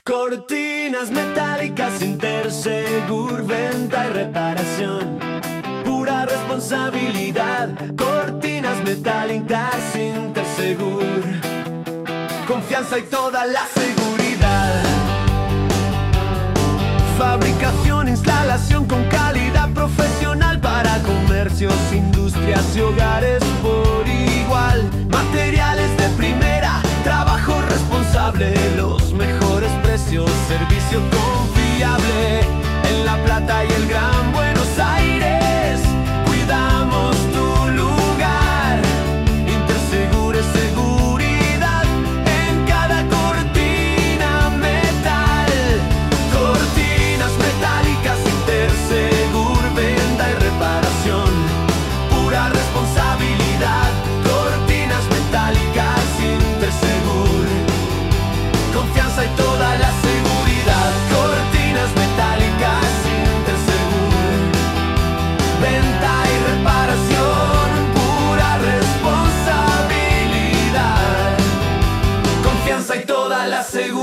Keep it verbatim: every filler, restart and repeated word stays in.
Cortinas metálicas, Intersegur, venta y reparación. Pura responsabilidad. Cortinas metálicas, Intersegur. Confianza y toda la seguridad. Fabricación, instalación con calidad profesional para comercios, industrias y hogares por igual. Materiales de primera, trabajo responsable, los mejores precios, servicio confiable. En La Plata y el Gran Buenos Aires, cuidamos tu lugar. Intersegur es seguridad en cada cortina metal. Cortinas metálicas, Intersegur, venta y reparación. Pura responsabilidad. Cortinas metálicas, Intersegur. Confianza y toda la seguridad. Cortinas metálicas, Intersegur. Venta y reparación. Pura responsabilidad. Confianza y toda la seguridad.